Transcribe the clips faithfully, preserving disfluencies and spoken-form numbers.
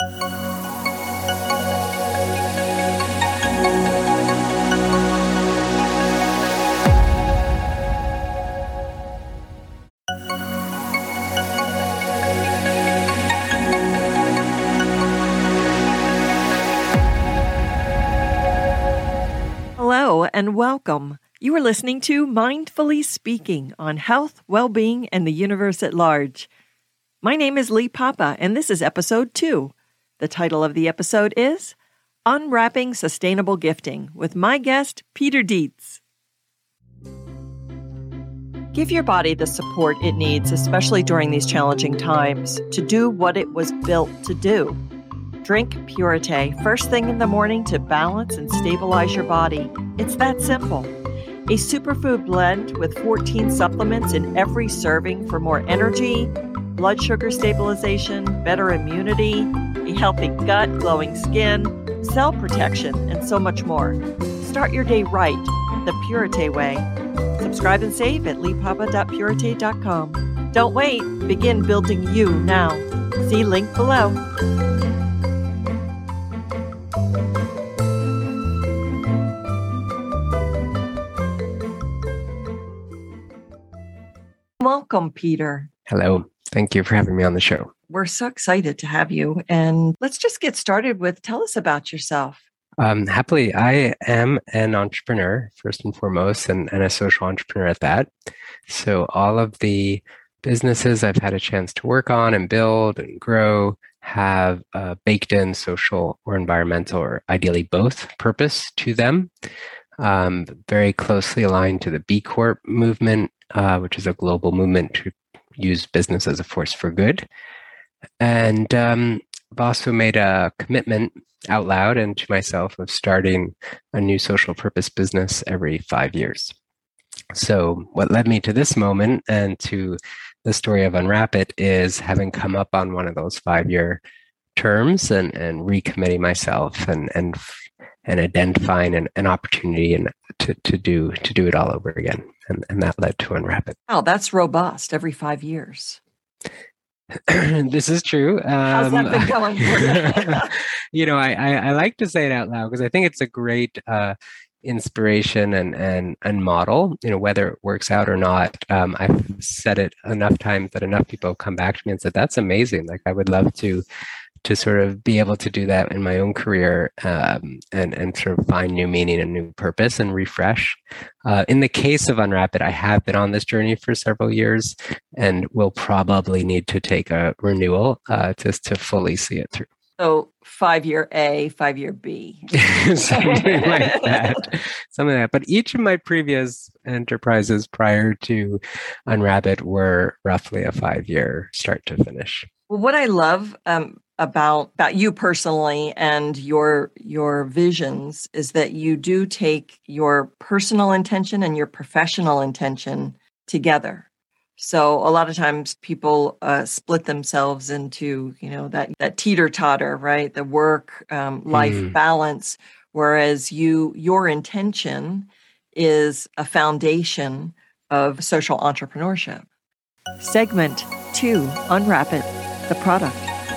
Hello and welcome. You are listening to Mindfully Speaking on health, well-being, and the universe at large. My name is Lee Papa, and this is episode two. The title of the episode is Unwrapping Sustainable Gifting with my guest, Peter Dietz. Give your body the support it needs, especially during these challenging times, to do what it was built to do. Drink Purité first thing in the morning to balance and stabilize your body. It's that simple. A superfood blend with fourteen supplements in every serving for more energy, blood sugar stabilization, better immunity, a healthy gut, glowing skin, cell protection, and so much more. Start your day right, the Purité way. Subscribe and save at lee papa dot purité dot com. Don't wait. Begin building you now. See link below. Welcome, Peter. Hello. Thank you for having me on the show. We're so excited to have you. And let's just get started with, tell us about yourself. Um, happily, I am an entrepreneur, first and foremost, and, and a social entrepreneur at that. So all of the businesses I've had a chance to work on and build and grow have uh, baked in social or environmental, or ideally both, purpose to them. Um, very closely aligned to the B Corp movement, uh, which is a global movement to use business as a force for good. And um, I've also made a commitment out loud and to myself of starting a new social purpose business every five years. So what led me to this moment and to the story of Unwrap It is having come up on one of those five-year terms and, and recommitting myself and and and identifying an, an opportunity and to, to do to do it all over again. And, and that led to Unwrap It. Oh, that's robust every five years. This is true. Um, How's that been going? you know, I, I, I like to say it out loud because I think it's a great uh, inspiration and, and, and model, you know, whether it works out or not. Um, I've said it enough times that enough people have come back to me and said, that's amazing. Like, I would love to to sort of be able to do that in my own career um, and, and sort of find new meaning and new purpose and refresh. Uh, in the case of Unwrap It, I have been on this journey for several years and will probably need to take a renewal uh, just to fully see it through. So five-year A, five-year B. Something like that. Something like that. But each of my previous enterprises prior to Unwrap It were roughly a five-year start to finish. Well, what I love um, about about you personally and your your visions is that you do take your personal intention and your professional intention together. So a lot of times people uh, split themselves into, you know, that that teeter-totter, right? The work um, life mm. balance, whereas you your intention is a foundation of social entrepreneurship. Segment two, Unwrap It, the product.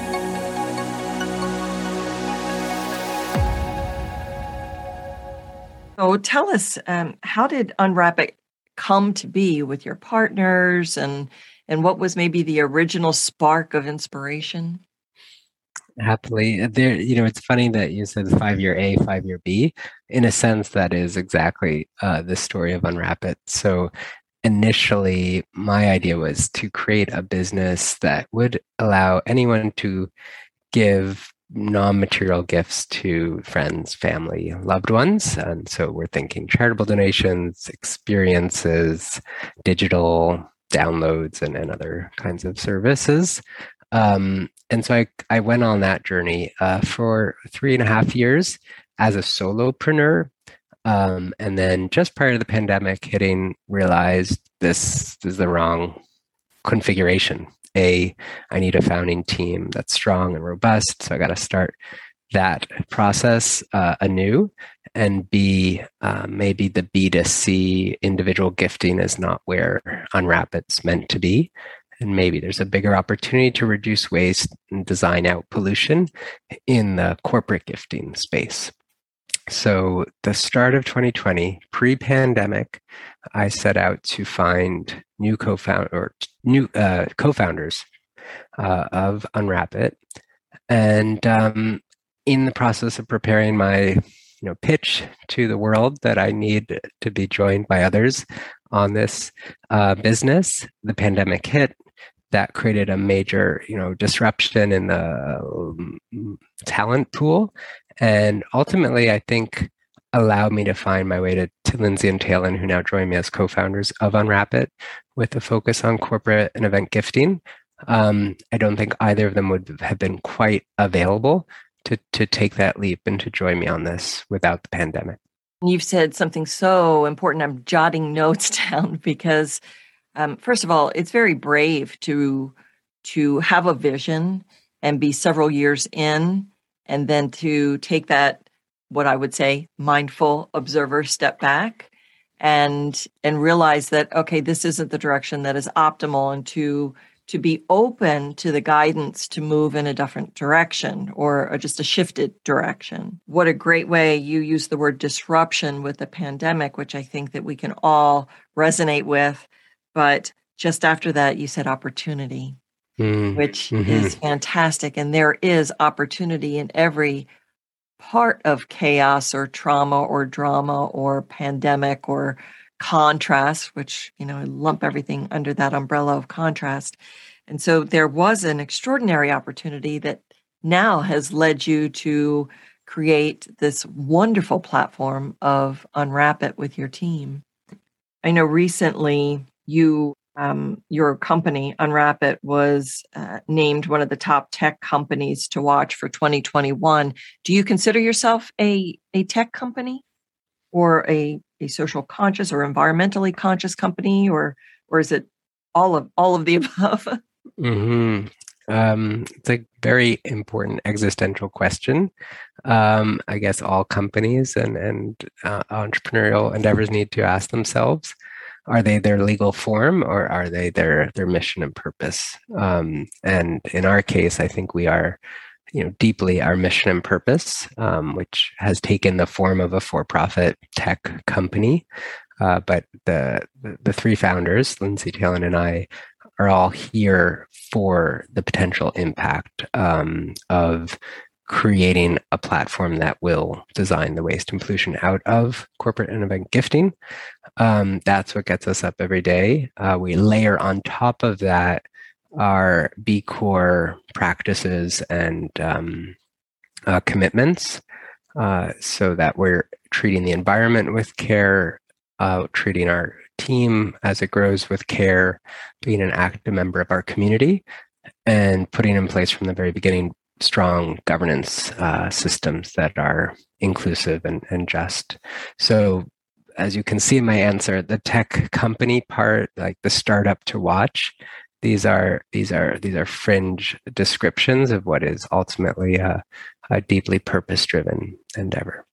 So tell us, um, how did Unwrap It come to be with your partners, and and what was maybe the original spark of inspiration? Happily, there. You know, it's funny that you said five-year A, five-year B. In a sense, that is exactly uh, the story of Unwrap It. So initially, my idea was to create a business that would allow anyone to give non-material gifts to friends, family, loved ones. And so we're thinking charitable donations, experiences, digital downloads, and, and other kinds of services. Um, and so I, I went on that journey uh, for three and a half years as a solopreneur. Um, and then just prior to the pandemic hitting, realized this is the wrong configuration. A, I need a founding team that's strong and robust. So I got to start that process uh, anew. And B, uh, maybe the B to C individual gifting is not where Unwrap It's meant to be. and maybe there's a bigger opportunity to reduce waste and design out pollution in the corporate gifting space. So the start of twenty twenty, pre-pandemic, I set out to find new co-found or new uh, co-founders uh, of Unwrap-It, and um, in the process of preparing my, you know, pitch to the world that I need to be joined by others on this uh, business, the pandemic hit. That created a major, you know, disruption in the um, talent pool, and ultimately, I think, allowed me to find my way to, to Lindsay and Talon, who now join me as co-founders of Unwrap-It, with a focus on corporate and event gifting. Um, I don't think either of them would have been quite available to to take that leap and to join me on this without the pandemic. You've said something so important. I'm jotting notes down because. Um, first of all, it's very brave to to have a vision and be several years in, and then to take that, what I would say, mindful observer step back and and realize that, okay, this isn't the direction that is optimal, and to to be open to the guidance to move in a different direction or, or just a shifted direction. What a great way you use the word disruption with the pandemic, which I think that we can all resonate with. But just after that, you said opportunity, mm, which mm-hmm. is fantastic. And there is opportunity in every part of chaos or trauma or drama or pandemic or contrast, which, you know, I lump everything under that umbrella of contrast. And so there was an extraordinary opportunity that now has led you to create this wonderful platform of Unwrap-It with your team. I know recently, You, um, your company, Unwrap-It, was uh, named one of the top tech companies to watch for twenty twenty-one. Do you consider yourself a, a tech company or a, a social conscious or environmentally conscious company, or or is it all of all of the above? Mm-hmm. Um, it's a very important existential question. Um, I guess all companies and, and uh, entrepreneurial endeavors need to ask themselves. Are they their legal form, or are they their their mission and purpose? Um, and in our case, I think we are, you know, deeply our mission and purpose, um, which has taken the form of a for-profit tech company. Uh, but the, the the three founders, Lindsay, Talon, and I, are all here for the potential impact um, of creating a platform that will design the waste and pollution out of corporate and event gifting. Um, that's what gets us up every day. Uh, we layer on top of that our B Corp practices and um, uh, commitments uh, so that we're treating the environment with care, uh, treating our team as it grows with care, being an active member of our community, and putting in place from the very beginning strong governance uh, systems that are inclusive and, and just. So as you can see in my answer, the tech company part, like the startup to watch, these are these are these are fringe descriptions of what is ultimately a, a deeply purpose-driven endeavor.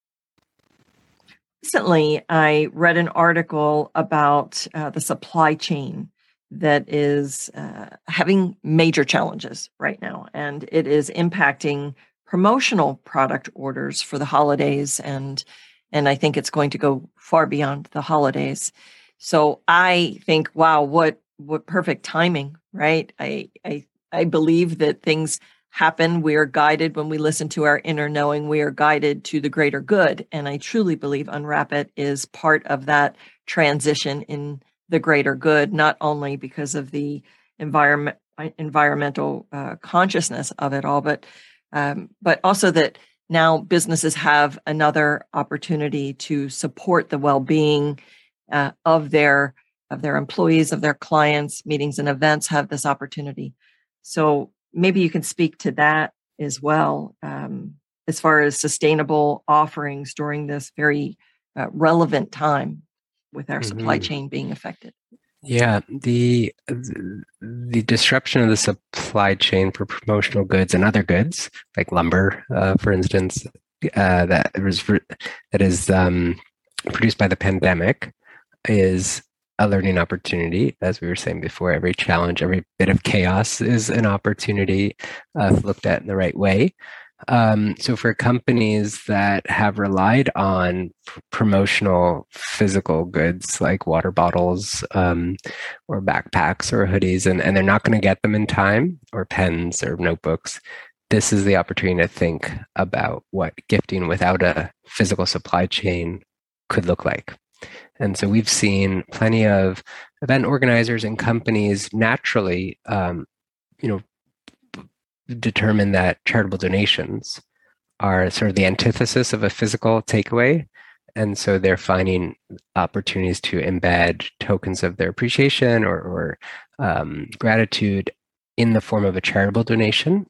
Recently, I read an article about uh, the supply chain that is uh, having major challenges right now, and it is impacting promotional product orders for the holidays, and and I think it's going to go far beyond the holidays. So I think, wow, what what perfect timing, right? I I I believe that things happen. We are guided when we listen to our inner knowing. We are guided to the greater good, and I truly believe Unwrap-It is part of that transition in the greater good, not only because of the environment, environmental uh, consciousness of it all, but um, but also that now businesses have another opportunity to support the well-being uh, of their of their employees, of their clients. Meetings and events have this opportunity. So maybe you can speak to that as well, um, as far as sustainable offerings during this very uh, relevant time with our mm-hmm. supply chain being affected. Yeah, the the disruption of the supply chain for promotional goods and other goods, like lumber, uh, for instance, uh, that was that is um, produced by the pandemic, is a learning opportunity. As we were saying before, every challenge, every bit of chaos is an opportunity uh, if looked at in the right way. Um, so for companies that have relied on pr- promotional physical goods like water bottles um, or backpacks or hoodies, and, and they're not going to get them in time, or pens or notebooks, this is the opportunity to think about what gifting without a physical supply chain could look like. And so we've seen plenty of event organizers and companies naturally, um, you know, determine that charitable donations are sort of the antithesis of a physical takeaway. And so they're finding opportunities to embed tokens of their appreciation or, or um, gratitude in the form of a charitable donation.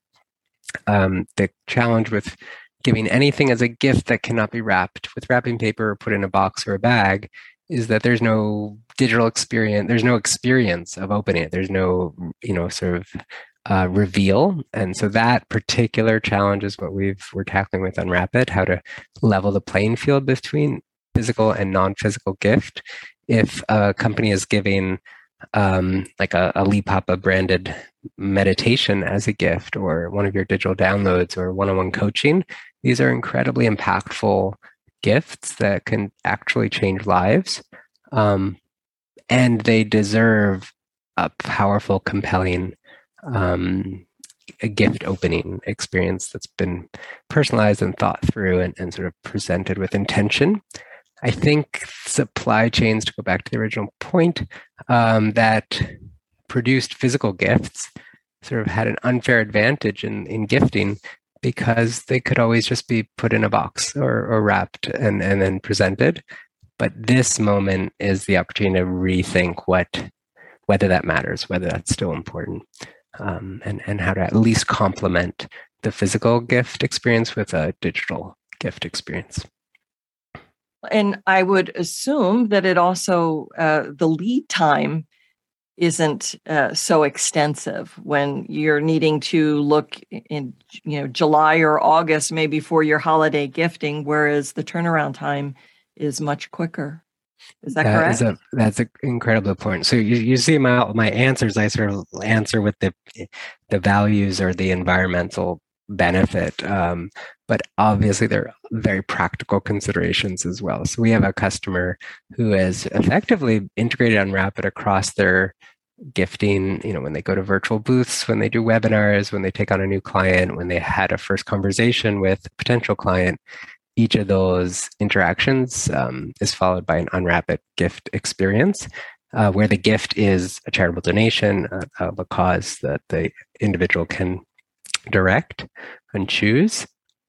Um, the challenge with giving anything as a gift that cannot be wrapped with wrapping paper or put in a box or a bag is that there's no digital experience, there's no experience of opening it. There's no, you know, sort of Uh, reveal. And so that particular challenge is what we've, we're tackling with Unwrap It, how to level the playing field between physical and non-physical gift. If a company is giving um, like a, a Leapapa branded meditation as a gift, or one of your digital downloads, or one-on-one coaching, these are incredibly impactful gifts that can actually change lives. Um, and they deserve a powerful, compelling um, a gift opening experience that's been personalized and thought through and, and sort of presented with intention. I think supply chains, to go back to the original point, um, that produced physical gifts sort of had an unfair advantage in, in gifting because they could always just be put in a box or, or wrapped and, and then presented. But this moment is the opportunity to rethink what, whether that matters, whether that's still important. Um, and, and how to at least complement the physical gift experience with a digital gift experience. And I would assume that it also, uh, the lead time isn't uh, so extensive when you're needing to look in, you know, July or August, maybe for your holiday gifting, whereas the turnaround time is much quicker. Is that, that correct? Is a, that's an incredible point. So you, you see my my answers, I sort of answer with the the values or the environmental benefit. Um, but obviously there are very practical considerations as well. So we have a customer who has effectively integrated Unwrap It across their gifting, you know, when they go to virtual booths, when they do webinars, when they take on a new client, when they had a first conversation with a potential client. Each of those interactions um, is followed by an Unwrap It gift experience, uh, where the gift is a charitable donation uh, of a cause that the individual can direct and choose.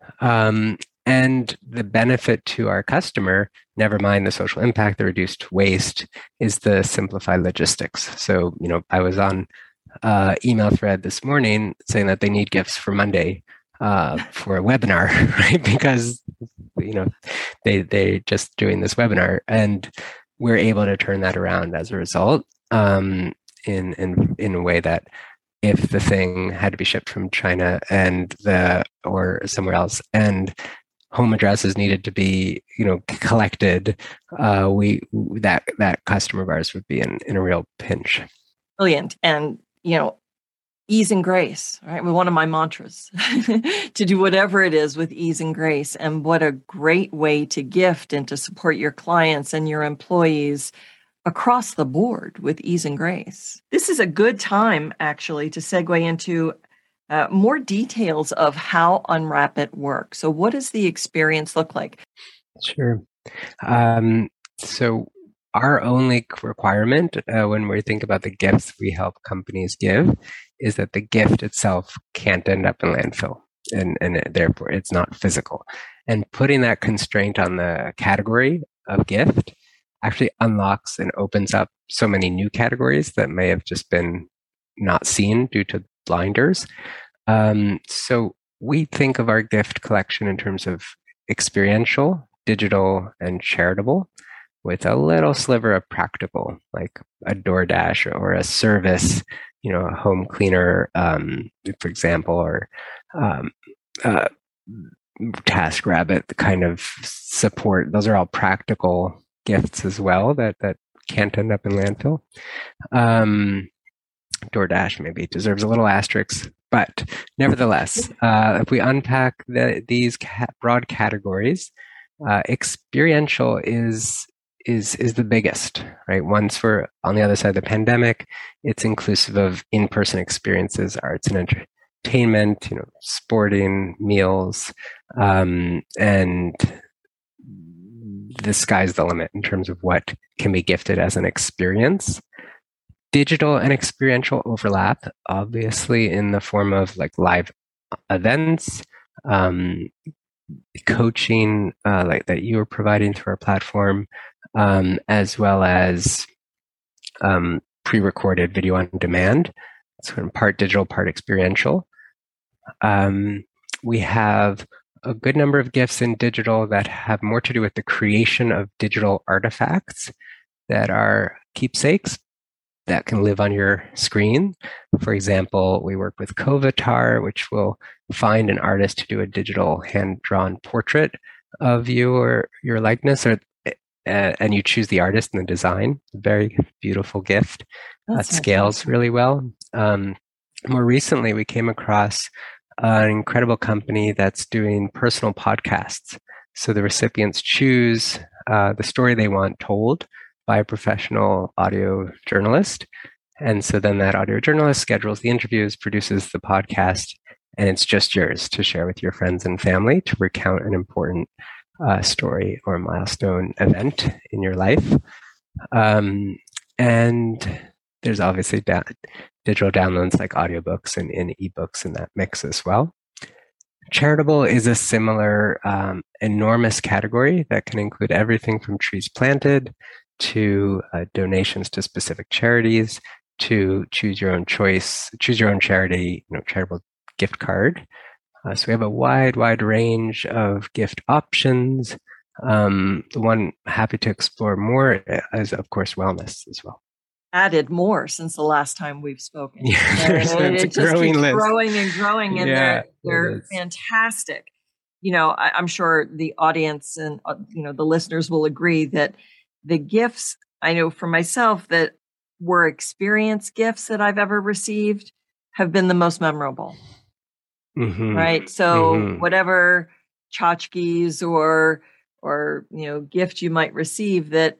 Um, and the benefit to our customer, never mind the social impact, the reduced waste, is the simplified logistics. So, you know, I was on uh, email thread this morning saying that they need gifts for Monday. Uh, for a webinar, right? Because you know they they just doing this webinar, and we're able to turn that around as a result um, in in in a way that if the thing had to be shipped from China and the or somewhere else, and home addresses needed to be you know collected, uh, we that that customer of ours would be in in a real pinch. Brilliant, and you know. Ease and grace, right? Well, one of my mantras to do whatever it is with ease and grace. And what a great way to gift and to support your clients and your employees across the board with ease and grace. This is a good time, actually, to segue into uh, more details of how Unwrap It works. So what does the experience look like? Sure. Um, so our only requirement uh, when we think about the gifts we help companies give is that the gift itself can't end up in landfill, and, and it, therefore it's not physical. And putting that constraint on the category of gift actually unlocks and opens up so many new categories that may have just been not seen due to blinders. Um, so we think of our gift collection in terms of experiential, digital, and charitable, with a little sliver of practical, like a DoorDash or a service, you know, a home cleaner, um, for example, or um, uh, TaskRabbit kind of support. Those are all practical gifts as well that that can't end up in landfill. Um, DoorDash maybe deserves a little asterisk, but nevertheless, uh, if we unpack the, these ca- broad categories, uh, experiential is is is the biggest, right? One's for on the other side of the pandemic. It's inclusive of in-person experiences, arts and entertainment, you know, sporting, meals, um, and the sky's the limit in terms of what can be gifted as an experience. Digital and experiential overlap, obviously, in the form of like live events, um, coaching, uh, like that you are providing through our platform, um, as well as um, pre-recorded video on demand. So in part digital, part experiential. Um, we have a good number of gifts in digital that have more to do with the creation of digital artifacts that are keepsakes that can live on your screen. For example, we work with Covatar, which will find an artist to do a digital hand-drawn portrait of you or your likeness, or uh, and you choose the artist and the design. Very beautiful gift. That scales really well. Um, more recently, we came across an incredible company that's doing personal podcasts. So the recipients choose uh, the story they want told by a professional audio journalist. And so then that audio journalist schedules the interviews, produces the podcast, and it's just yours to share with your friends and family to recount an important uh, story or milestone event in your life. Um, and there's obviously da- digital downloads like audiobooks and, and ebooks in that mix as well. Charitable is a similar um, enormous category that can include everything from trees planted to uh, donations to specific charities, to choose your own choice, choose your own charity, you know, charitable gift card. Uh, so we have a wide, wide range of gift options. Um, the one happy to explore more is, of course, wellness as well. Added more since the last time we've spoken. Yeah, it, it, it's it a growing just keeps list. growing and growing, and Yeah, they're they're fantastic. You know, I, I'm sure the audience and uh, you know the listeners will agree that the gifts, I know for myself, that were experience gifts that I've ever received have been the most memorable. Mm-hmm. Right. So mm-hmm. whatever tchotchkes or or you know gift you might receive that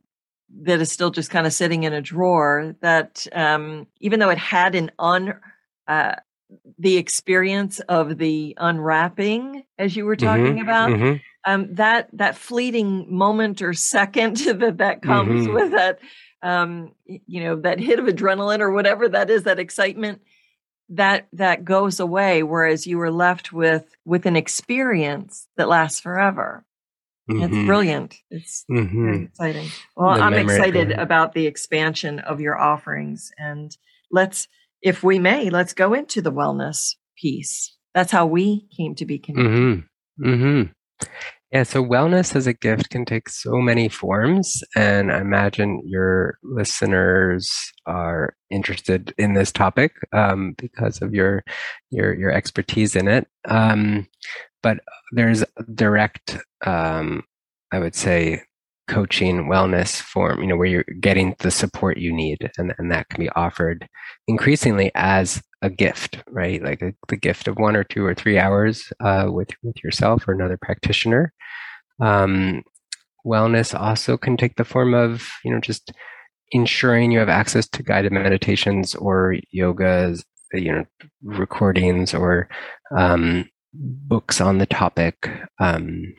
that is still just kind of sitting in a drawer, that um, even though it had an un uh, the experience of the unwrapping, as you were talking mm-hmm. about, Mm-hmm. Um, that that fleeting moment or second that that comes Mm-hmm. with that, um, you know, that hit of adrenaline or whatever that is, that excitement, that that goes away. Whereas you were left with with an experience that lasts forever. Mm-hmm. It's brilliant. It's mm-hmm. very exciting. Well, the I'm excited uh, about the expansion of your offerings, and let's, if we may, let's go into the wellness piece. That's how we came to be connected. Mm-hmm. Mm-hmm. Yeah, so wellness as a gift can take so many forms, and I imagine your listeners are interested in this topic um, because of your your your expertise in it. Um, but there's direct, um, I would say, coaching wellness form, you know, where you're getting the support you need, and, and that can be offered increasingly as a gift, right? Like a, the gift of one or two or three hours uh, with with yourself or another practitioner. Um, wellness also can take the form of, you know, just ensuring you have access to guided meditations or yogas, you know, recordings or um, books on the topic. Um,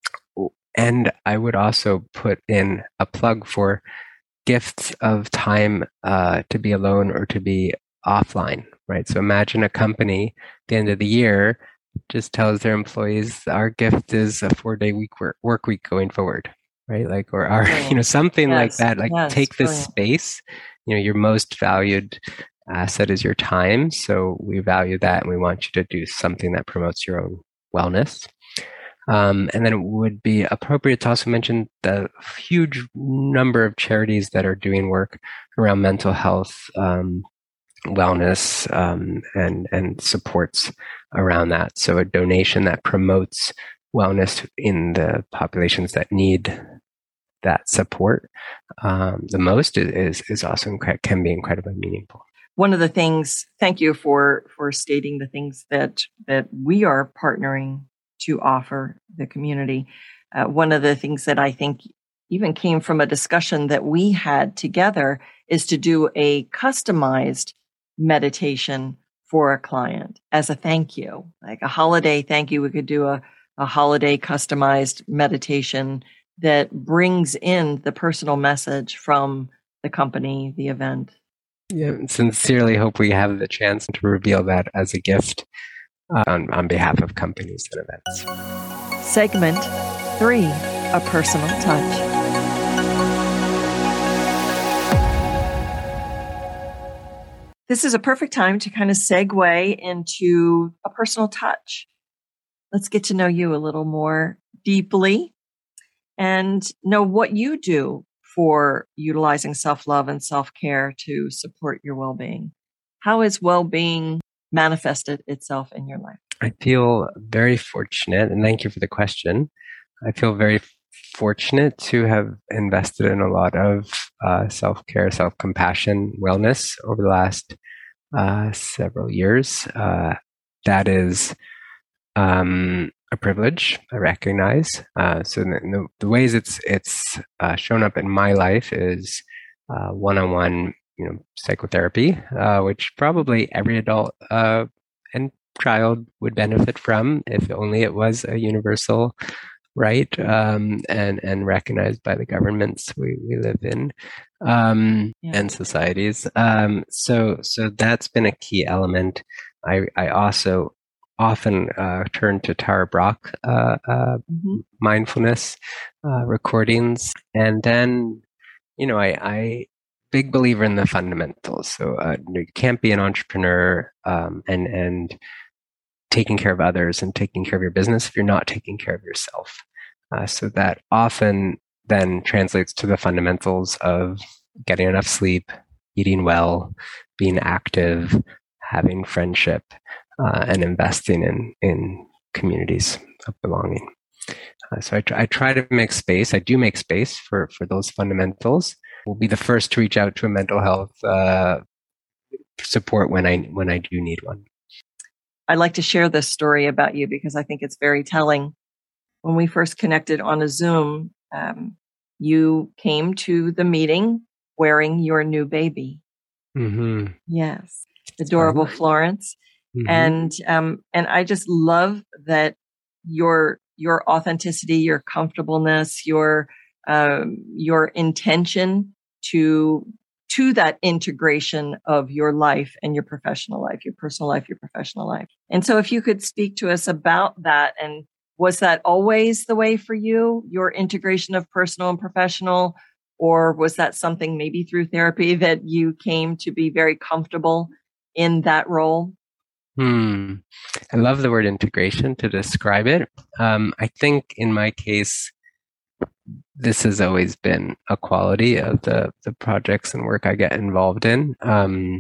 and I would also put in a plug for gifts of time uh, to be alone or to be offline, right? So imagine a company at the end of the year just tells their employees, our gift is a four-day week work, work week going forward, right? Like, or our, you know, something yes, like that. Like, yes, take this brilliant. Space. You know, your most valued asset is your time. So we value that, and we want you to do something that promotes your own wellness. Um, and then it would be appropriate to also mention the huge number of charities that are doing work around mental health, um, wellness, um, and and supports around that. So a donation that promotes wellness in the populations that need that support um, the most is, is, is also incre- can be incredibly meaningful. One of the things, thank you for, for stating the things that, that we are partnering to offer the community. Uh, one of the things that I think even came from a discussion that we had together is to do a customized meditation for a client as a thank you, like a holiday thank you. We could do a, a holiday customized meditation that brings in the personal message from the company, the event. Yeah, sincerely hope we have the chance to reveal that as a gift uh, on, on behalf of companies and events. Segment three, a personal touch. This is a perfect time to kind of segue into a personal touch. Let's get to know you a little more deeply and know what you do for utilizing self-love and self-care to support your well-being. How has well-being manifested itself in your life? I feel very fortunate, and thank you for the question. I feel very fortunate to have invested in a lot of uh, self-care, self-compassion, wellness over the last uh, several years. Uh, that is um, a privilege, I recognize. Uh, so the, the ways it's it's uh, shown up in my life is uh, one-on-one, you know, psychotherapy, uh, which probably every adult uh, and child would benefit from if only it was a universal right um, and and recognized by the governments we, we live in um, yeah. and societies. Um, so so that's been a key element. I I also often uh, turn to Tara Brach uh, uh, mm-hmm. mindfulness uh, recordings, and then you know I I big believer in the fundamentals. So uh, you can't be an entrepreneur um, and and taking care of others and taking care of your business if you're not taking care of yourself. Uh, so that often then translates to the fundamentals of getting enough sleep, eating well, being active, having friendship, uh, and investing in, in communities of belonging. Uh, so I, tr- I try to make space. I do make space for, for those fundamentals. We'll be the first to reach out to a mental health uh, support when I when I do need one. I'd like to share this story about you because I think it's very telling. When we first connected on a Zoom, um, you came to the meeting wearing your new baby. Mm-hmm. Yes, adorable Florence. Mm-hmm. And um, and I just love that your your authenticity, your comfortableness, your um, your intention to to that integration of your life and your professional life, your personal life, your professional life. And so if you could speak to us about that, and was that always the way for you, your integration of personal and professional, or was that something maybe through therapy that you came to be very comfortable in that role? Hmm. I love the word integration to describe it. Um, I think in my case, this has always been a quality of the, the projects and work I get involved in. Um,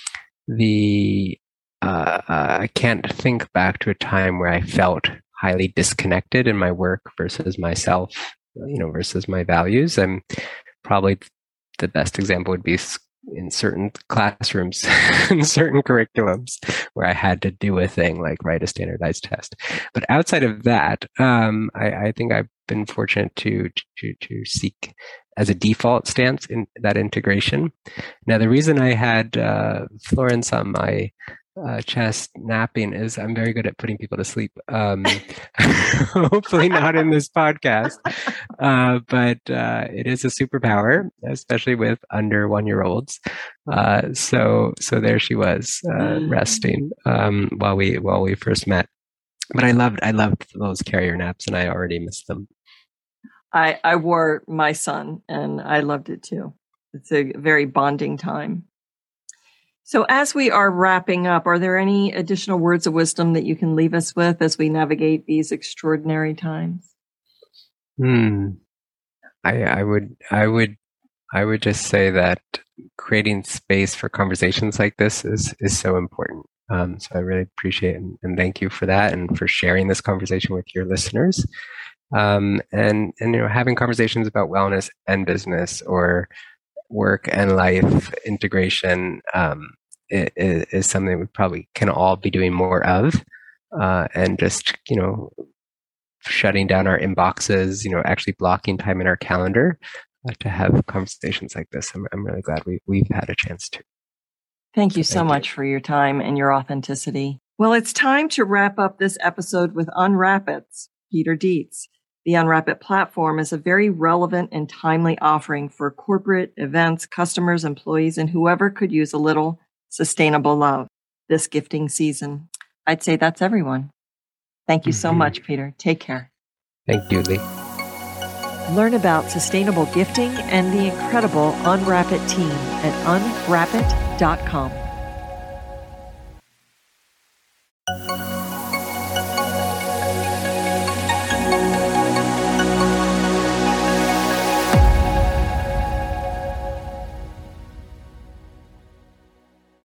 the uh, uh, I can't think back to a time where I felt highly disconnected in my work versus myself, you know, versus my values. And probably the best example would be in certain classrooms, in certain curriculums where I had to do a thing like write a standardized test. But outside of that, um, I, I think I've been fortunate to, to, to seek as a default stance in that integration. Now, the reason I had uh, Florence on my uh, chest napping is I'm very good at putting people to sleep. Um, hopefully not in this podcast, uh, but uh, it is a superpower, especially with under one-year-olds. Uh, so, so there she was uh, resting um, while we while we first met. But I loved I loved those carrier naps, and I already missed them. I I wore my son, and I loved it too. It's a very bonding time. So as we are wrapping up, are there any additional words of wisdom that you can leave us with as we navigate these extraordinary times? Hmm. I, I would, I would, I would just say that creating space for conversations like this is is so important. Um, so I really appreciate and, and thank you for that, and for sharing this conversation with your listeners. Um, and, and, you know, having conversations about wellness and business or work and life integration um, is, is something we probably can all be doing more of. Uh, and just, you know, shutting down our inboxes, you know, actually blocking time in our calendar uh, to have conversations like this. I'm, I'm really glad we, we've had a chance to. Thank you so, so thank much you. for your time and your authenticity. Well, it's time to wrap up this episode with Unwrap It's, Peter Dietz. The Unwrap It platform is a very relevant and timely offering for corporate events, customers, employees, and whoever could use a little sustainable love this gifting season. I'd say that's everyone. Thank you so Mm-hmm. much, Peter. Take care. Thank you, Lee. Learn about sustainable gifting and the incredible Unwrap It team at unwrap it dot com.